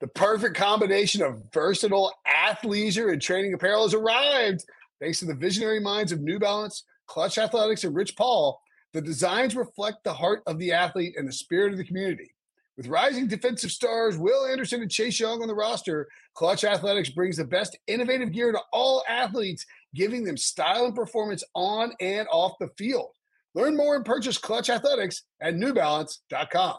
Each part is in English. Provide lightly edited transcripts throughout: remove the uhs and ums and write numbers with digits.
The perfect combination of versatile athleisure and training apparel has arrived. Thanks to the visionary minds of New Balance, Clutch Athletics, and Rich Paul, the designs reflect the heart of the athlete and the spirit of the community. With rising defensive stars Will Anderson and Chase Young on the roster, Clutch Athletics brings the best innovative gear to all athletes, giving them style and performance on and off the field. Learn more and purchase Clutch Athletics at newbalance.com.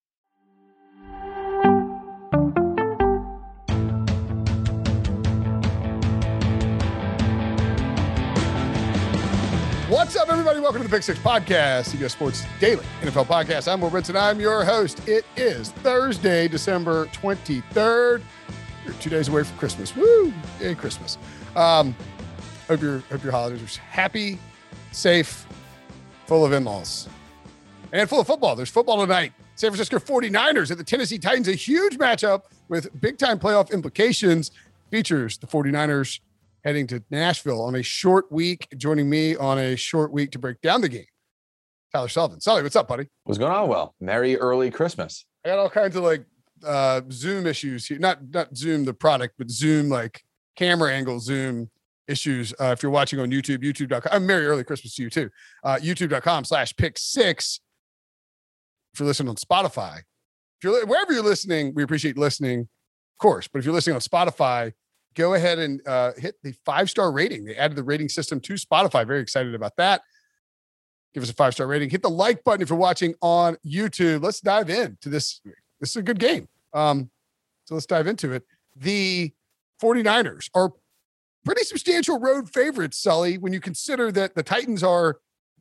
What's up, everybody? Welcome to the Pick Six Podcast, CBS Sports Daily NFL Podcast. I'm Will Brinson. I'm your host. It is Thursday, December 23rd. You're 2 days away from Christmas. Woo! Yay, Christmas. Hope your holidays are happy, safe, full of in-laws, and full of football. There's football tonight. San Francisco 49ers at the Tennessee Titans, a huge matchup with big-time playoff implications. Features the 49ers heading to Nashville on a short week. Joining me on a short week to break down the game, Tyler Sullivan. Sully, what's up, buddy? What's going on? Well, merry early Christmas. I got all kinds of Zoom issues here. Not Zoom the product, but Zoom camera angle Zoom issues. If you're watching on YouTube, youtube.com. Merry early Christmas to you too. youtube.com/pick6. If you're listening on Spotify, wherever you're listening, we appreciate listening, of course. But if you're listening on Spotify, go ahead and hit the 5-star rating. They added the rating system to Spotify. Very excited about that. Give us a 5-star rating. Hit the like button if you're watching on YouTube. Let's dive into this. This is a good game. So let's dive into it. The 49ers are pretty substantial road favorites, Sully, when you consider that the Titans are,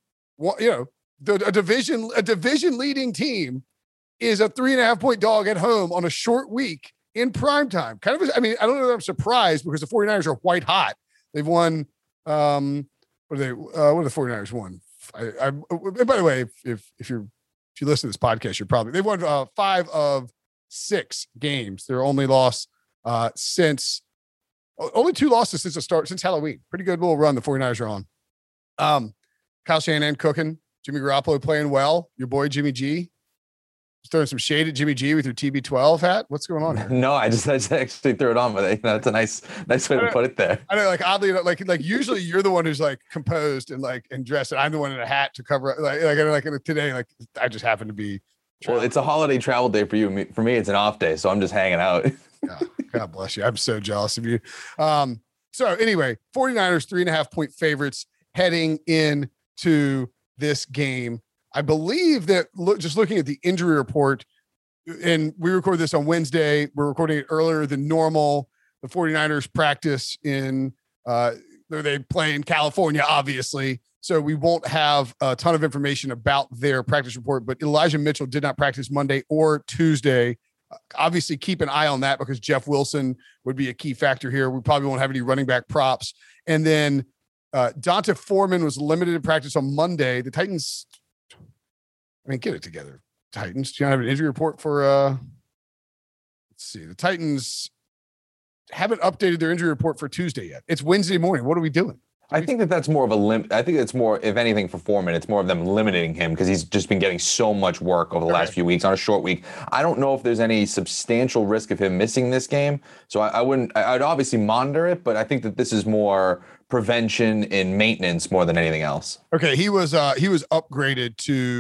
a division leading team is a 3.5-point dog at home on a short week in prime time. I don't know that I'm surprised because the 49ers are white hot. They've won, what have the 49ers won? By the way, if you listen to this podcast, they've won 5 of 6 games. Their only loss only 2 losses since Halloween. Pretty good little run the 49ers are on. Kyle Shanahan cooking, Jimmy Garoppolo playing well. Your boy Jimmy G. Throwing some shade at Jimmy G with your TB12 hat. What's going on here? No, I just actually threw it on, but that's a nice way to put it there. I know, oddly, usually you're the one who's composed and dressed, and I'm the one in a hat to cover it. Today, I just happen to be. Well, it's a holiday travel day for you. For me, it's an off day, so I'm just hanging out. God bless you. I'm so jealous of you. So anyway, 49ers 3.5-point favorites heading into this game. I believe that just looking at the injury report, and we record this on Wednesday, we're recording it earlier than normal. The 49ers practice they play in California, obviously. So we won't have a ton of information about their practice report, but Elijah Mitchell did not practice Monday or Tuesday. Obviously keep an eye on that because Jeff Wilson would be a key factor here. We probably won't have any running back props. And then D'Onta Foreman was limited in practice on Monday. The Titans, get it together, Titans. Do you have an injury report for, let's see. The Titans haven't updated their injury report for Tuesday yet. It's Wednesday morning. What are we doing? I think that's more of a limit. I think it's more, if anything, for Foreman, it's more of them limiting him because he's just been getting so much work over the last few weeks on a short week. I don't know if there's any substantial risk of him missing this game. So I'd obviously monitor it, but I think that this is more prevention and maintenance more than anything else. Okay. He was upgraded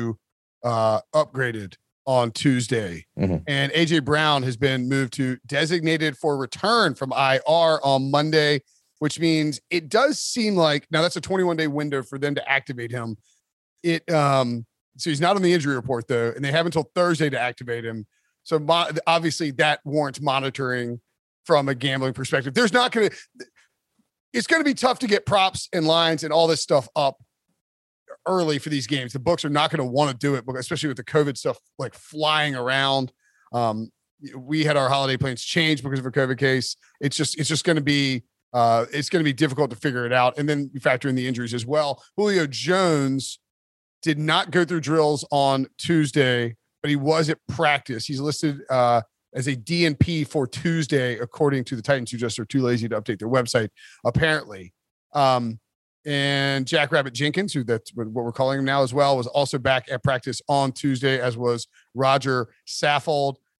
on Tuesday, and AJ Brown has been moved to designated for return from IR on Monday, which means it does seem like now that's a 21-day window for them to activate him. So he's not on the injury report though, and they have until Thursday to activate him. So obviously that warrants monitoring from a gambling perspective. It's going to be tough to get props and lines and all this stuff up early for these games. The books are not going to want to do it, especially with the COVID stuff flying around. We had our holiday plans changed because of a COVID case. It's just going to be difficult to figure it out. And then you factor in the injuries as well. Julio Jones did not go through drills on Tuesday, but he was at practice. He's listed as a DNP for Tuesday, according to the Titans, who just are too lazy to update their website, apparently. And Jack Rabbit Jenkins, who that's what we're calling him now as well, was also back at practice on Tuesday, as was Roger Saffold.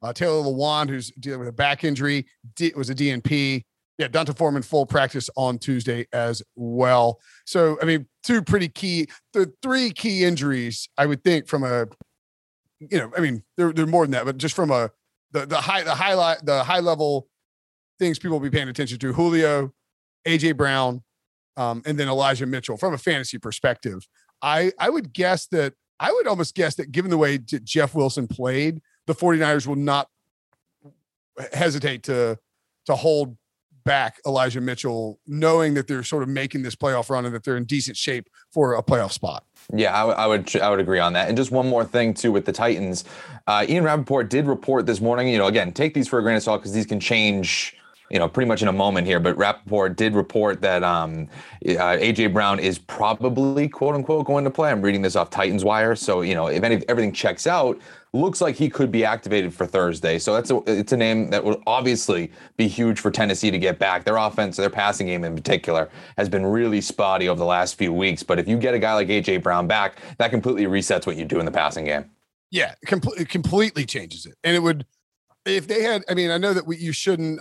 Taylor Lewan, who's dealing with a back injury, was a DNP. Yeah, D'Onta Foreman full practice on Tuesday as well. So, I mean, the three key injuries, I would think from a, I mean, they're more than that, but just from the high level things people will be paying attention to: Julio, AJ Brown, and then Elijah Mitchell. From a fantasy perspective, I would almost guess that given the way Jeff Wilson played, the 49ers will not hesitate to hold back Elijah Mitchell, knowing that they're sort of making this playoff run and that they're in decent shape for a playoff spot. Yeah, I would agree on that. And just one more thing too with the Titans, Ian Rappaport did report this morning. Again, take these for a grain of salt because these can change, pretty much in a moment here. But Rappaport did report that AJ Brown is probably quote unquote going to play. I'm reading this off Titans Wire, so if everything checks out, looks like he could be activated for Thursday. So it's a name that will obviously be huge for Tennessee to get back. Their offense, their passing game in particular, has been really spotty over the last few weeks. But if you get a guy like AJ Brown back, that completely resets what you do in the passing game. Yeah, it completely changes it. And it would, if they had, I mean, I know that you shouldn't,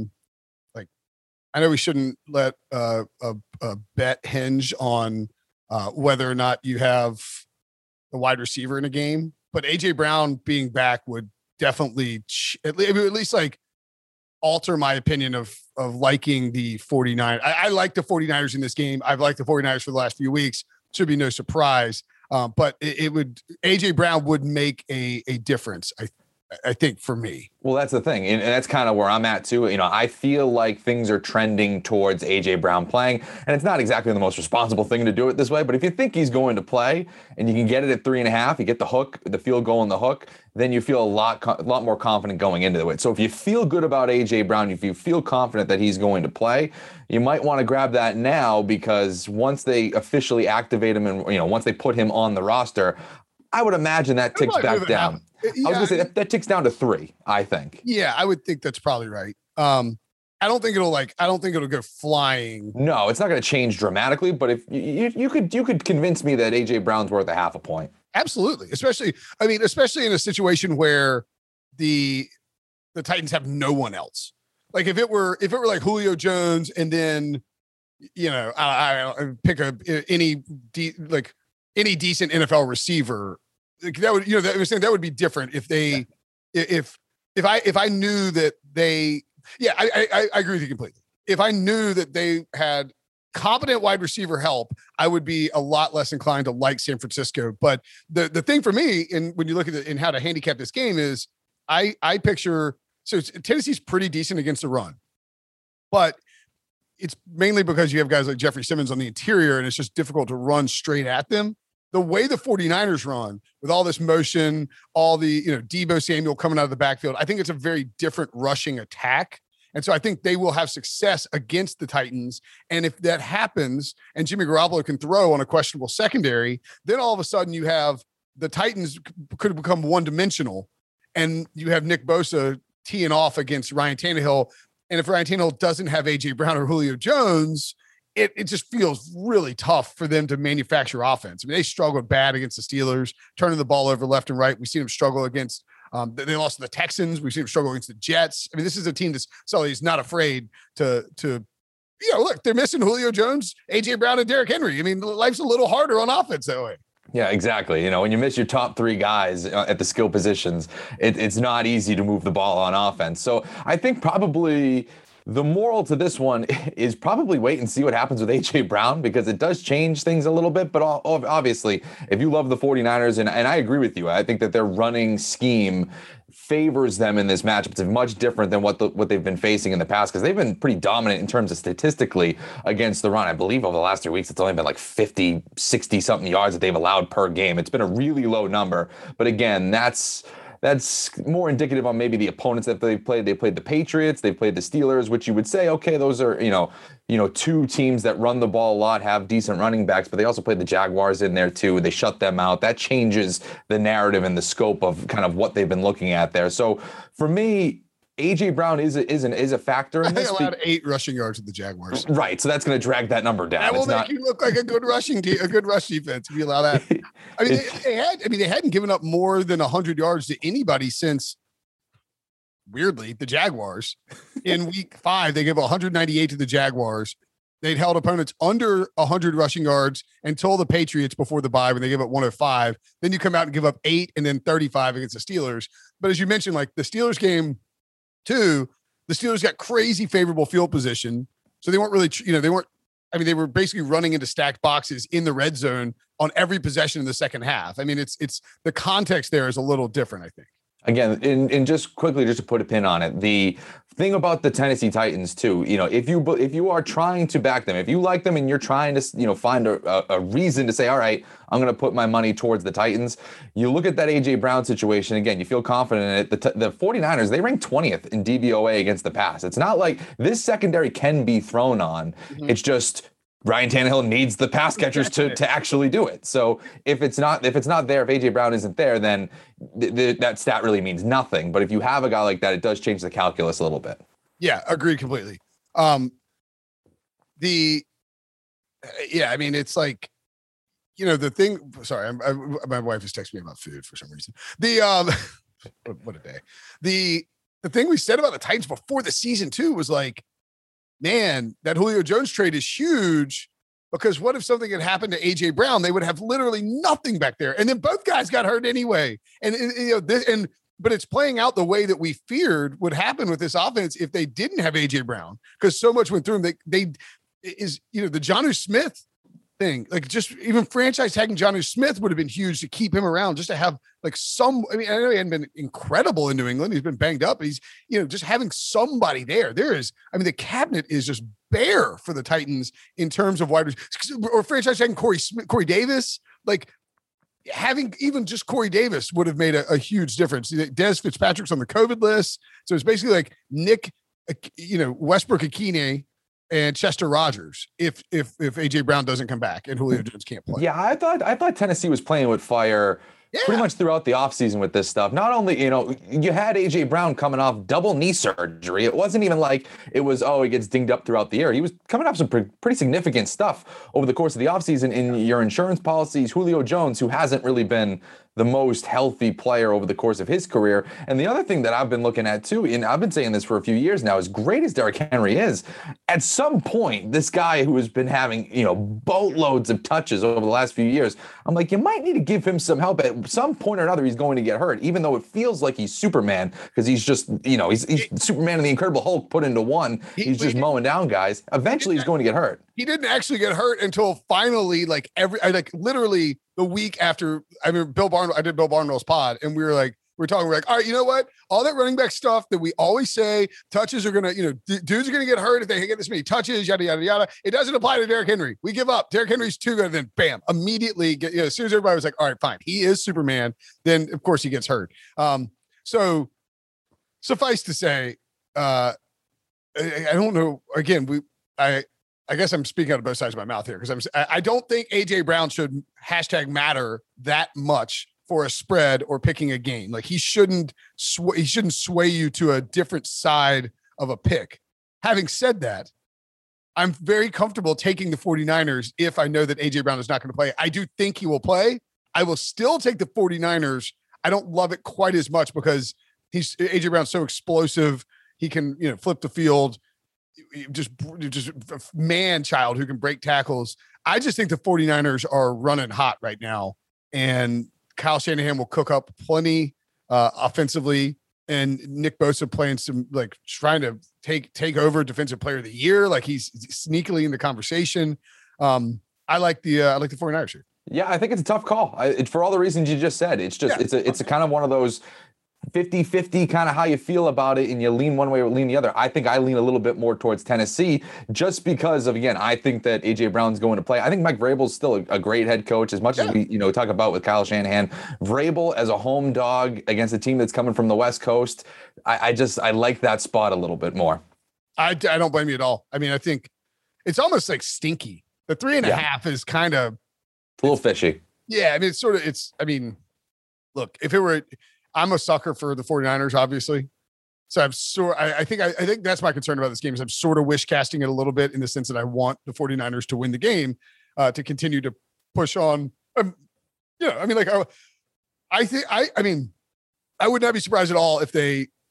I know we shouldn't let a bet hinge on whether or not you have a wide receiver in a game. But AJ Brown being back would definitely at least like alter my opinion of liking the 49ers. I like the 49ers in this game. I've liked the 49ers for the last few weeks. Should be no surprise. But AJ Brown would make a difference, I think, for me. Well, that's the thing. And that's kind of where I'm at too. I feel like things are trending towards AJ Brown playing, and it's not exactly the most responsible thing to do it this way. But if you think he's going to play and you can get it at 3.5, you get the hook, the field goal and the hook, then you feel a lot more confident going into it. So if you feel good about AJ Brown, if you feel confident that he's going to play, you might want to grab that now, because once they officially activate him and, once they put him on the roster, I would imagine that ticks back down. Yeah, I was going to say that ticks down to 3, I think. Yeah, I would think that's probably right. I don't think it'll go flying. No, it's not going to change dramatically, but if you could convince me that AJ Brown's worth a 0.5 point. Absolutely. Especially in a situation where the Titans have no one else. Like if it were like Julio Jones and then, I pick any decent NFL receiver, that would, that would be different if they, if I knew that they, I agree with you completely. If I knew that they had competent wide receiver help, I would be a lot less inclined to like San Francisco. But the thing for me, and when you look at it and how to handicap this game, is I picture, so Tennessee's pretty decent against the run, but it's mainly because you have guys like Jeffrey Simmons on the interior, and it's just difficult to run straight at them. The way the 49ers run with all this motion, all the, Deebo Samuel coming out of the backfield, I think it's a very different rushing attack. And so I think they will have success against the Titans. And if that happens and Jimmy Garoppolo can throw on a questionable secondary, then all of a sudden you have the Titans could become one-dimensional, and you have Nick Bosa teeing off against Ryan Tannehill. And if Ryan Tannehill doesn't have AJ Brown or Julio Jones, it just feels really tough for them to manufacture offense. I mean, they struggled bad against the Steelers, turning the ball over left and right. We've seen them struggle against, they lost to the Texans. We've seen them struggle against the Jets. I mean, this is a team that's Sully's not afraid to look, they're missing Julio Jones, AJ Brown, and Derrick Henry. I mean, life's a little harder on offense that way. Yeah, exactly. When you miss your top 3 guys at the skill positions, it's not easy to move the ball on offense. So I think probably the moral to this one is probably wait and see what happens with AJ Brown, because it does change things a little bit. But obviously, if you love the 49ers, and I agree with you, I think that their running scheme favors them in this matchup. It's much different than what they've been facing in the past, because they've been pretty dominant in terms of statistically against the run. I believe over the last 3 weeks, it's only been like 50, 60 something yards that they've allowed per game. It's been a really low number. But again, that's more indicative on maybe the opponents that they've played. They played the Patriots, they played the Steelers, which you would say, okay, those are, 2 teams that run the ball a lot, have decent running backs, but they also played the Jaguars in there too. They shut them out. That changes the narrative and the scope of kind of what they've been looking at there. So for me, AJ Brown is a factor in this. They allowed 8 rushing yards to the Jaguars. Right, so that's going to drag that number down. That will make you look like a good rush defense if you allow that. I mean, they hadn't given up more than 100 yards to anybody since weirdly, the Jaguars. In week 5, they gave 198 to the Jaguars. They'd held opponents under 100 rushing yards until the Patriots before the bye when they gave up 105. Then you come out and give up 8 and then 35 against the Steelers. But as you mentioned, like the Steelers game too, the Steelers got crazy favorable field position. So they weren't really, they were basically running into stacked boxes in the red zone on every possession in the second half. I mean, it's the context there is a little different, I think. Again, and just quickly, just to put a pin on it, the thing about the Tennessee Titans too, if you are trying to back them, if you like them and you're trying to, find a reason to say, all right, I'm going to put my money towards the Titans, you look at that A.J. Brown situation, again, you feel confident in it. The 49ers, they rank 20th in DVOA against the pass. It's not like this secondary can be thrown on. Mm-hmm. It's just Ryan Tannehill needs the pass catchers to actually do it. So if it's not there, if A.J. Brown isn't there, then that stat really means nothing. But if you have a guy like that, it does change the calculus a little bit. Yeah, agreed completely. It's like, the thing. Sorry, my wife is texting me about food for some reason. What a day. The thing we said about the Titans before the season too was like, man, that Julio Jones trade is huge because what if something had happened to A.J. Brown? They would have literally nothing back there. And then both guys got hurt anyway. But it's playing out the way that we feared would happen with this offense if they didn't have A.J. Brown, because so much went through him. The Jonnu Smith thing, like just even franchise tagging Jonnu Smith would have been huge to keep him around, just to have like I know he hadn't been incredible in New England. He's been banged up, but he's, just having somebody there. The cabinet is just bare for the Titans in terms of wide receivers or franchise tagging Corey Davis. Like having even just Corey Davis would have made a huge difference. Des Fitzpatrick's on the COVID list. So it's basically like Nick, Westbrook-Ikhine and Chester Rogers if A.J. Brown doesn't come back and Julio Jones can't play. Yeah, I thought Tennessee was playing with fire pretty much throughout the offseason with this stuff. Not only, you had A.J. Brown coming off double knee surgery. It wasn't even like it was, he gets dinged up throughout the year. He was coming off some pretty significant stuff over the course of the offseason in your insurance policies. Julio Jones, who hasn't really been the most healthy player over the course of his career. And the other thing that I've been looking at too, and I've been saying this for a few years now, as great as Derrick Henry is, at some point, this guy who has been having, boatloads of touches over the last few years, I'm like, you might need to give him some help. At some point or another, he's going to get hurt, even though it feels like he's Superman, because he's just, he's Superman and the Incredible Hulk put into one. He's just mowing down guys. Eventually, he's going to get hurt. He didn't actually get hurt until finally, literally the week after. I mean, I did Bill Barnwell's pod, and we're talking, we're like, all right, you know what? All that running back stuff that we always say, touches are going to, dudes are going to get hurt if they get this many touches, yada, yada, yada. It doesn't apply to Derrick Henry. We give up. Derrick Henry's too good. Then bam, immediately, as soon as everybody was like, all right, fine, he is Superman, then of course he gets hurt. So suffice to say, I don't know. Again, I guess I'm speaking out of both sides of my mouth here, because I don't think A.J. Brown should #matter that much for a spread or picking a game. Like he shouldn't sway you to a different side of a pick. Having said that, I'm very comfortable taking the 49ers if I know that A.J. Brown is not going to play. I do think he will play. I will still take the 49ers. I don't love it quite as much because A.J. Brown's so explosive. He can, flip the field. Just man child who can break tackles. I just think the 49ers are running hot right now, and Kyle Shanahan will cook up plenty offensively, and Nick Bosa playing some, trying to take over Defensive Player of the Year. Like he's sneakily in the conversation. I like the 49ers here. Yeah, I think it's a tough call. For all the reasons you just said. It's just it's a kind of one of those 50-50 kind of how you feel about it, and you lean one way or lean the other. I think I lean a little bit more towards Tennessee just because of, again, I think that A.J. Brown's going to play. I think Mike Vrabel's still a great head coach, as much as we, talk about with Kyle Shanahan. Vrabel as a home dog against a team that's coming from the West Coast, I like that spot a little bit more. I don't blame you at all. I mean, I think it's almost like stinky. The 3.5 is kind of a little fishy. Yeah, I mean, look, if it were, I'm a sucker for the 49ers, obviously. So I think that's my concern about this game, is I'm sort of wish casting it a little bit, in the sense that I want the 49ers to win the game, to continue to push on. I would not be surprised at all if they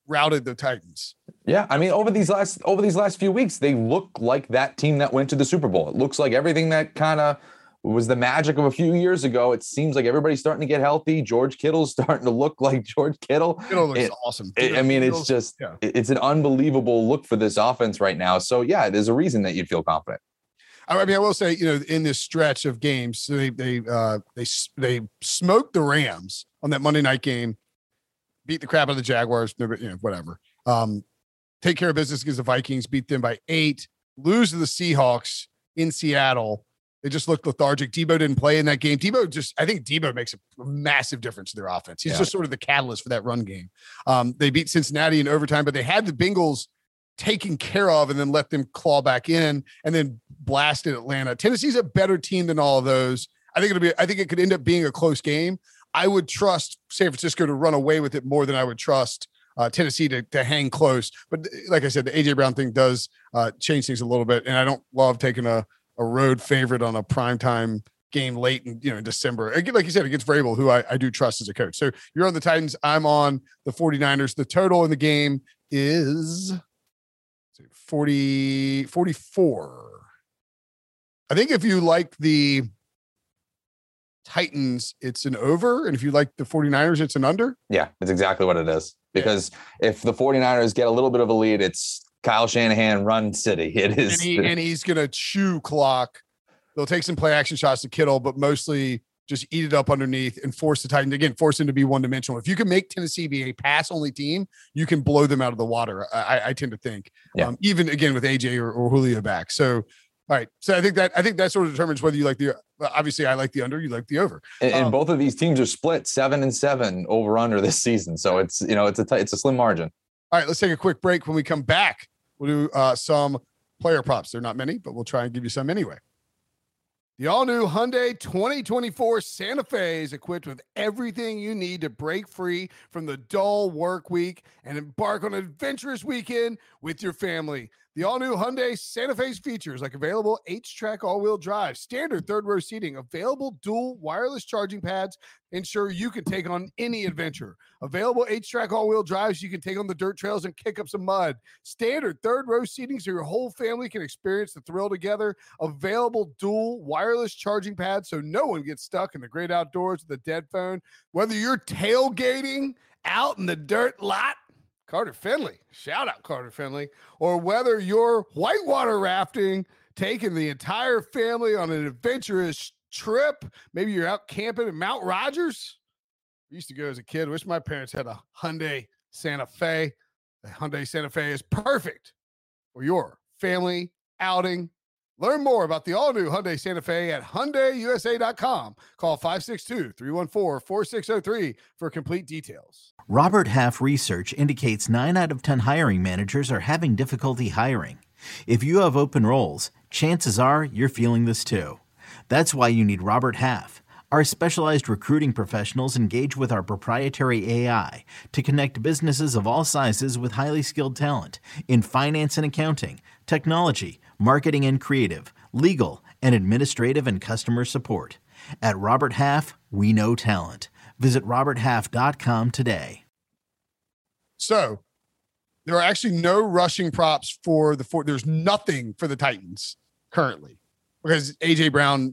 routed the Titans. Yeah, I mean, over these last few weeks, they look like that team that went to the Super Bowl. It looks like everything that kind of was the magic of a few years ago. It seems like everybody's starting to get healthy. George Kittle's starting to look like George Kittle. Kittle looks awesome. It's an unbelievable look for this offense right now. So yeah, there's a reason that you'd feel confident. I mean, I will say, in this stretch of games, they smoked the Rams on that Monday night game, beat the crap out of the Jaguars, whatever. Take care of business against the Vikings, beat them by 8, lose to the Seahawks in Seattle. They just looked lethargic. Debo didn't play in that game. I think Debo makes a massive difference to their offense. He's just sort of the catalyst for that run game. They beat Cincinnati in overtime, but they had the Bengals taken care of and then let them claw back in and then blasted Atlanta. Tennessee's a better team than all of those. I think it could end up being a close game. I would trust San Francisco to run away with it more than I would trust Tennessee to hang close. But like I said, the AJ Brown thing does change things a little bit. And I don't love taking a road favorite on a primetime game late in December. Again, like you said, against Vrabel, who I do trust as a coach. So you're on the Titans. I'm on the 49ers. The total in the game is 44. I think if you like the Titans, it's an over. And if you like the 49ers, it's an under. Yeah, it's exactly what it is. Because if the 49ers get a little bit of a lead, it's Kyle Shanahan run city. It is. And he's going to chew clock. They'll take some play action shots to Kittle, but mostly just eat it up underneath and force the Titans, again, force them to be one-dimensional. If you can make Tennessee be a pass-only team, you can blow them out of the water, I tend to think. Yeah. Even, again, with AJ or Julio back. So, all right. So I think that sort of determines whether you like obviously I like the under, you like the over. And both of these teams are split 7-7 over under this season. So it's a slim margin. All right, let's take a quick break. When we come back, we'll do some player props. They're not many, but we'll try and give you some anyway. The all-new Hyundai 2024 Santa Fe is equipped with everything you need to break free from the dull work week and embark on an adventurous weekend with your family. The all-new Hyundai Santa Fe's features like available H-Track all-wheel drive, standard third-row seating, available dual wireless charging pads, ensure you can take on any adventure. Available H-Track all-wheel drives, you can take on the dirt trails and kick up some mud. Standard third-row seating so your whole family can experience the thrill together. Available dual wireless charging pads so no one gets stuck in the great outdoors with a dead phone. Whether you're tailgating out in the dirt lot, Carter Finley, shout out Carter Finley, or whether you're whitewater rafting, taking the entire family on an adventurous trip, maybe you're out camping in Mount Rogers. I used to go as a kid. Wish my parents had a Hyundai Santa Fe. The Hyundai Santa Fe is perfect for your family outing. Learn more about the all-new Hyundai Santa Fe at HyundaiUSA.com. Call 562-314-4603 for complete details. Robert Half research indicates 9 out of 10 hiring managers are having difficulty hiring. If you have open roles, chances are you're feeling this too. That's why you need Robert Half. Our specialized recruiting professionals engage with our proprietary AI to connect businesses of all sizes with highly skilled talent in finance and accounting, technology, marketing and creative, legal, and administrative and customer support. At Robert Half, we know talent. Visit roberthalf.com today. So there are actually no rushing props for there's nothing for the Titans currently because AJ Brown,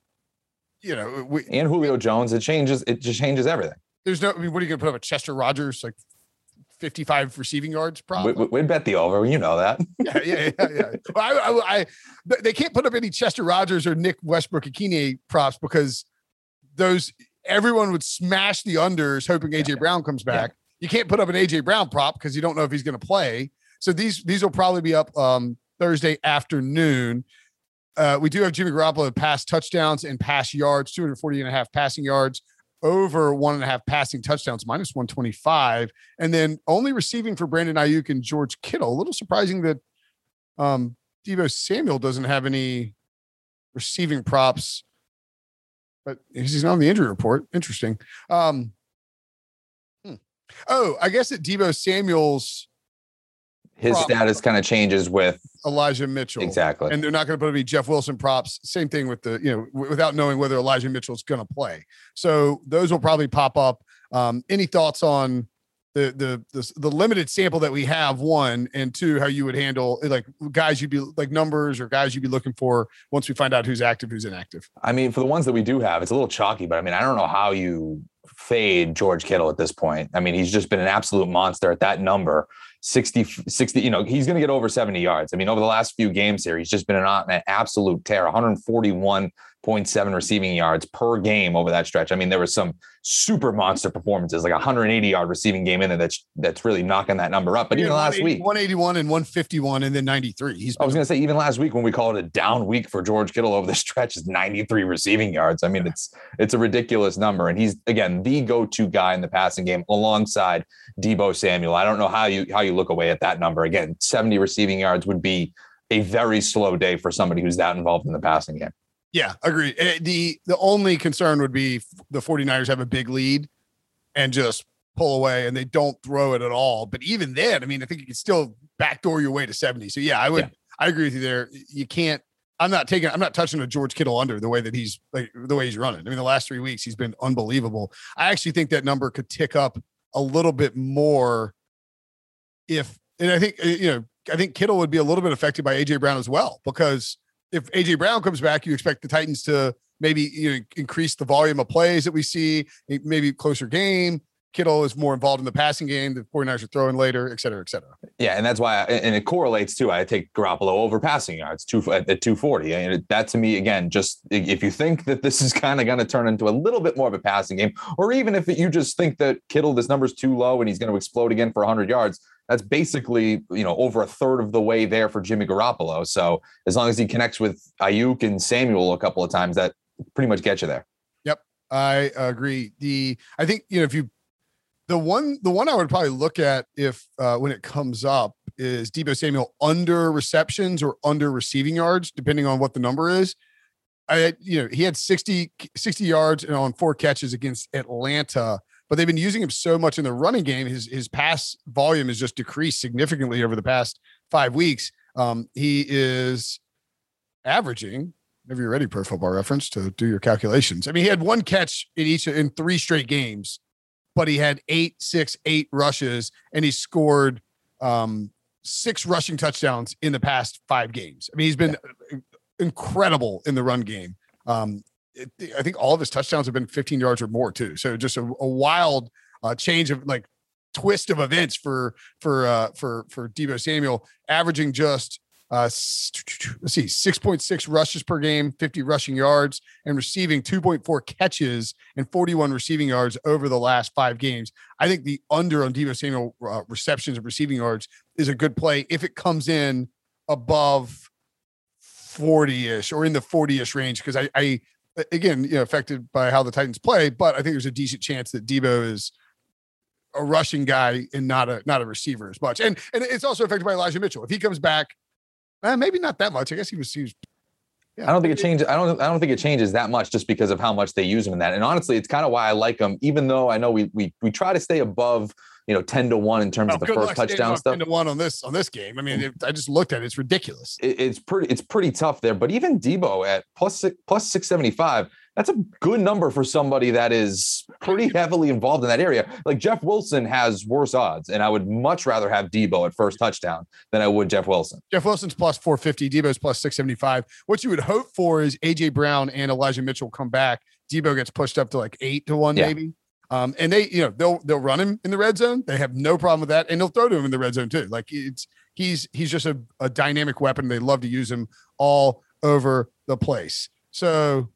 and Julio Jones, it just changes everything. There's what are you going to put up a Chester Rogers, like 55 receiving yards prop? We'd bet the over. You know that. Yeah. Well, they can't put up any Chester Rogers or Nick Westbrook-Ikine props because everyone would smash the unders hoping AJ Brown comes back. Yeah. You can't put up an AJ Brown prop because you don't know if he's going to play. So these will probably be up Thursday afternoon. We do have Jimmy Garoppolo pass touchdowns and pass yards, 240.5 passing yards, over 1.5 passing touchdowns, minus 125. And then only receiving for Brandon Ayuk and George Kittle. A little surprising that Deebo Samuel doesn't have any receiving props, but he's not on the injury report. Interesting. I guess that Deebo Samuel's his status kind of changes with Elijah Mitchell. Exactly. And they're not going to put any Jeff Wilson props. Same thing with without knowing whether Elijah Mitchell's going to play. So those will probably pop up. Any thoughts on the limited sample that we have, one, and two, how you would handle like guys you'd be like numbers or guys you'd be looking for once we find out who's active, who's inactive. I mean, for the ones that we do have, it's a little chalky, but I mean, I don't know how you fade George Kittle at this point. I mean, he's just been an absolute monster at that number. 60, he's going to get over 70 yards. I mean, over the last few games here, he's just been an absolute tear, 141.7 receiving yards per game over that stretch. I mean, there was some super monster performances, like a 180-yard receiving game in there that's really knocking that number up. But even last week, 181 and 151 and then 93. I was going to say, even last week when we called it a down week for George Kittle over the stretch, is 93 receiving yards. I mean, it's a ridiculous number. And he's, again, the go-to guy in the passing game alongside Deebo Samuel. I don't know how you look away at that number. Again, 70 receiving yards would be a very slow day for somebody who's that involved in the passing game. Yeah, agree. The only concern would be the 49ers have a big lead and just pull away and they don't throw it at all. But even then, I mean, I think you can still backdoor your way to 70. So yeah, I agree with you there. You can't, I'm not touching a George Kittle under the way he's running. I mean, the last 3 weeks, he's been unbelievable. I actually think that number could tick up a little bit more and I think Kittle would be a little bit affected by AJ Brown as well, because if AJ Brown comes back, you expect the Titans to maybe increase the volume of plays that we see, maybe closer game. Kittle is more involved in the passing game. The 49ers are throwing later, et cetera, et cetera. Yeah, and that's why, and it correlates too. I take Garoppolo over passing yards at 240. And that to me, again, just if you think that this is kind of going to turn into a little bit more of a passing game, or even if you just think that Kittle, this number's too low and he's going to explode again for 100 yards, that's basically, over a third of the way there for Jimmy Garoppolo. So as long as he connects with Ayuk and Samuel a couple of times, that pretty much gets you there. Yep, I agree. I think, if you, the one I would probably look at if when it comes up is Deebo Samuel under receptions or under receiving yards, depending on what the number is. He had 60 yards on 4 catches against Atlanta, but they've been using him so much in the running game. His pass volume has just decreased significantly over the past 5 weeks. He is averaging, whenever you're ready, Pro Football Reference, to do your calculations. I mean, he had 1 catch in 3 straight games, but he had 8 rushes, and he scored 6 rushing touchdowns in the past 5 games. I mean, he's been incredible in the run game. I think all of his touchdowns have been 15 yards or more too. So just a wild change of twist of events for Deebo Samuel, averaging just 6.6 rushes per game, 50 rushing yards, and receiving 2.4 catches and 41 receiving yards over the last 5 games. I think the under on Deebo Samuel receptions and receiving yards is a good play if it comes in above 40-ish or in the 40-ish range, because I again, affected by how the Titans play, but I think there's a decent chance that Deebo is a rushing guy and not a receiver as much. And it's also affected by Elijah Mitchell. If he comes back, maybe not that much. I guess he was. Yeah. I don't think it changes. I don't think it changes that much just because of how much they use him in that. And honestly, it's kind of why I like him, even though I know we try to stay above 10-1 in terms of the first touchdown stuff. 10-1 on this game. I mean, I just looked at it. It's ridiculous. It's pretty tough there. But even Deebo at plus 675, that's a good number for somebody that is pretty heavily involved in that area. Like Jeff Wilson has worse odds, and I would much rather have Deebo at first touchdown than I would Jeff Wilson. Jeff Wilson's plus 450. Deebo's plus 675. What you would hope for is AJ Brown and Elijah Mitchell come back. Deebo gets pushed up to 8-1 maybe. And they, they'll run him in the red zone. They have no problem with that, and they'll throw to him in the red zone too. He's just a dynamic weapon. They love to use him all over the place. So,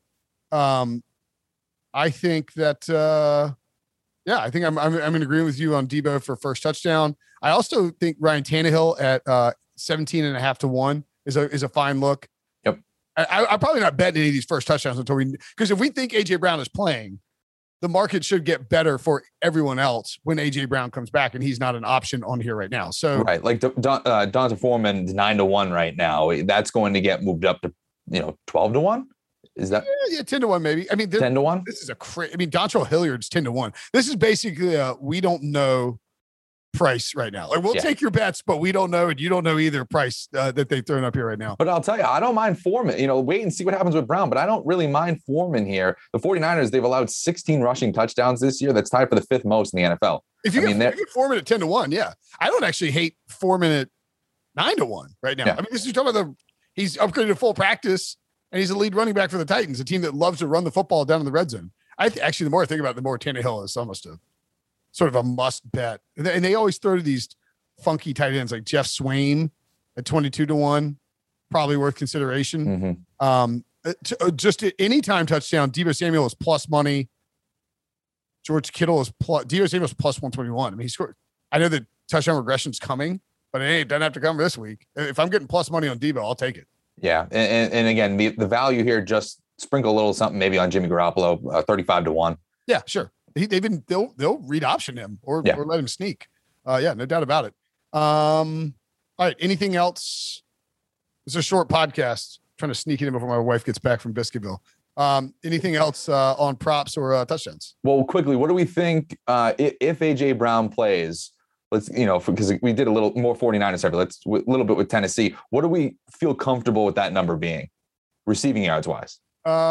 I think that, I think I'm in agreement with you on Deebo for first touchdown. I also think Ryan Tannehill at 17.5-1 is a fine look. Yep. I'm probably not betting any of these first touchdowns because if we think AJ Brown is playing, the market should get better for everyone else when AJ Brown comes back, and he's not an option on here right now. So right, like Donta Foreman's 9-1 right now. That's going to get moved up to 12-1. Is that 10-1 maybe? I mean, 10-1. This is Dontrell Hilliard's 10-1. This is basically we don't know price right now. We'll take your bets, but we don't know, and you don't know either price that they've thrown up here right now. But I'll tell you, I don't mind Foreman. Wait and see what happens with Brown, but I don't really mind Foreman here. The 49ers, they've allowed 16 rushing touchdowns this year. That's tied for the 5th most in the NFL. If you get Foreman at 10-1, yeah. I don't actually hate Foreman at 9-1 right now. Yeah. I mean, this is talking about he's upgraded to full practice, and he's a lead running back for the Titans, a team that loves to run the football down in the red zone. Actually, the more I think about it, the more Tannehill is almost a sort of a must bet. And they always throw to these funky tight ends like Jeff Swain at 22-1, probably worth consideration. Just at any time touchdown, Deebo Samuel is plus money. George Kittle is plus. Deebo Samuel is plus 121. I mean, he scored. I know the touchdown regression's coming, but it doesn't have to come this week. If I'm getting plus money on Deebo, I'll take it. Yeah, and again, the value here, just sprinkle a little something maybe on Jimmy Garoppolo, 35-1. Yeah, sure. They'll read option him or let him sneak. Yeah, no doubt about it. All right. Anything else? It's a short podcast. I'm trying to sneak it in before my wife gets back from Biscuitville. Anything else on props or touchdowns? Well, quickly, what do we think if AJ Brown plays? Let's, because we did a little more 49ers stuff. Let's a little bit with Tennessee. What do we feel comfortable with that number being, receiving yards wise?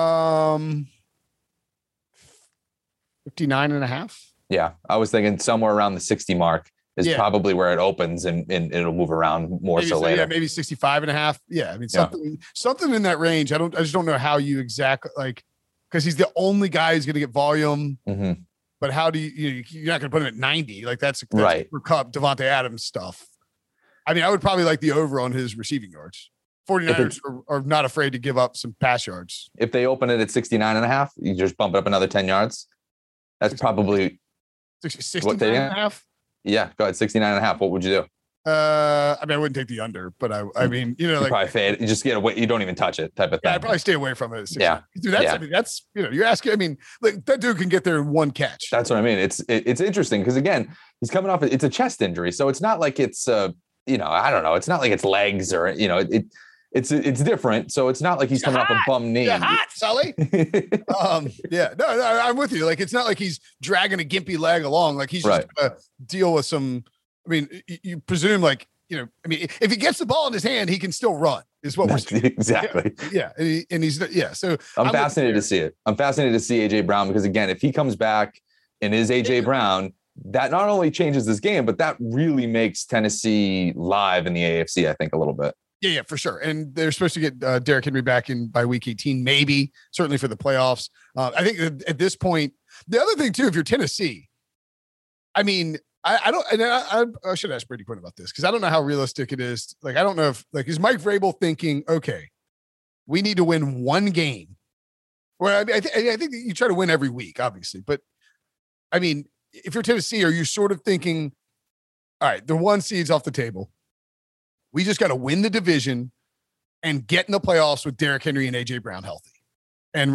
59.5. Yeah, I was thinking somewhere around the 60 mark is probably where it opens, and it'll move around more later. Yeah, maybe 65.5. Yeah, I mean something in that range. I just don't know how you exactly because he's the only guy who's going to get volume. Mm-hmm. But how do you're not going to put him at 90? Like that's right. For Cup, Devontae Adams stuff. I mean, I would probably like the over on his receiving yards. 49ers are not afraid to give up some pass yards. If they open it at 69.5, you just bump it up another 10 yards. That's probably 69.5. Yeah, go ahead. 69.5. What would you do? I mean, I wouldn't take the under, but I mean, probably fade. You just get away. You don't even touch it, type of thing. Yeah, I'd probably stay away from it. Yeah, dude, I mean, that's you're asking. I mean, like that dude can get there in one catch. That's what I mean. It's interesting because again, he's coming off. It's a chest injury, so it's not like it's I don't know. It's not like it's legs or It's different, so it's not like he's coming off a bum knee. You're hot, Sully. Yeah, no, I'm with you. Like it's not like he's dragging a gimpy leg along. Like he's just gonna deal with some. I mean, you presume I mean, if he gets the ball in his hand, he can still run. Is what we're saying. Exactly. Yeah, and he's So I'm fascinated to see it. I'm fascinated to see AJ Brown because again, if he comes back and is AJ Brown, that not only changes this game, but that really makes Tennessee live in the AFC. I think a little bit. Yeah, for sure. And they're supposed to get Derrick Henry back in by week 18, maybe, certainly for the playoffs. I think at this point, the other thing too, if you're Tennessee, I mean, I should ask Brady Quinn about this because I don't know how realistic it is. Like, I don't know if is Mike Vrabel thinking, okay, we need to win one game. Well, I mean, I think you try to win every week, obviously, but I mean, if you're Tennessee, are you sort of thinking, all right, the 1 seed's off the table. We just got to win the division and get in the playoffs with Derrick Henry and AJ Brown healthy. And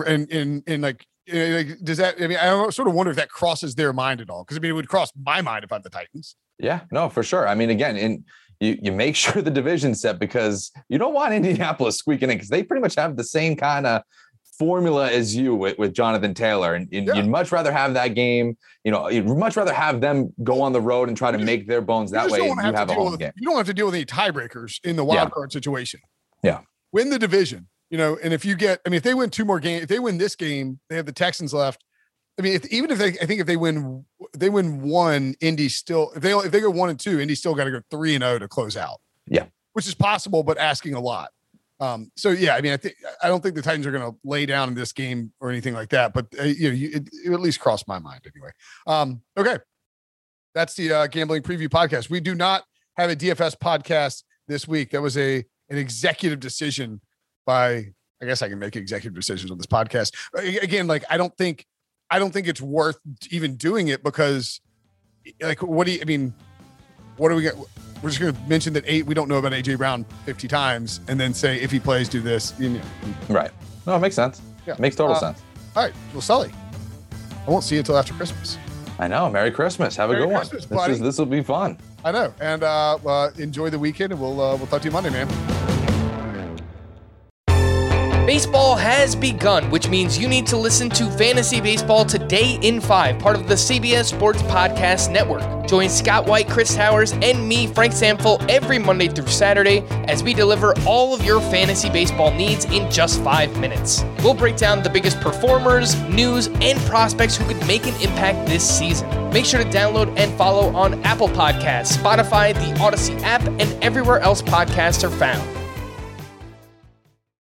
does that, I mean, I sort of wonder if that crosses their mind at all. Cause I mean, it would cross my mind if I'm the Titans. Yeah, no, for sure. I mean, again, you make sure the division's set because you don't want Indianapolis squeaking in because they pretty much have the same kind of formula as you with Jonathan Taylor. And you'd much rather have that game, you'd much rather have them go on the road and try to make their bones that way. You have a home game. You don't have to deal with any tiebreakers in the wild card situation. Yeah. Win the division, and if you if they win 2 more games, if they win this game, they have the Texans left. I mean, if they win 1, Indy still, if they go 1-2, Indy still got to go 3-0 to close out. Yeah. Which is possible, but asking a lot. So yeah, I mean, I don't think the Titans are going to lay down in this game or anything like that, but it at least crossed my mind anyway. Okay, that's the gambling preview podcast. We do not have a DFS podcast this week. That was an executive decision by. I guess I can make executive decisions on this podcast. Again, I don't think it's worth even doing it because, what do we get? We're just going to mention that we don't know about AJ Brown 50 times and then say, if he plays, do this. Right. No, it makes sense. Yeah. Makes total sense. All right. Well, Sully, I won't see you until after Christmas. I know. Merry Christmas. Have a good one. This will be fun. I know. And enjoy the weekend and we'll talk to you Monday, man. Baseball has begun, which means you need to listen to Fantasy Baseball Today in 5, part of the CBS Sports Podcast Network. Join Scott White, Chris Towers, and me, Frank Samfel, every Monday through Saturday as we deliver all of your fantasy baseball needs in just 5 minutes. We'll break down the biggest performers, news, and prospects who could make an impact this season. Make sure to download and follow on Apple Podcasts, Spotify, the Odyssey app, and everywhere else podcasts are found.